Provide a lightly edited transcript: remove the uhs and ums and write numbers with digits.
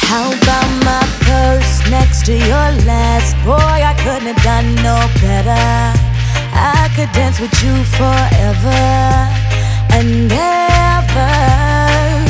How about my first next to your last? Boy, I couldn't have done no better. I could dance with you forever and ever.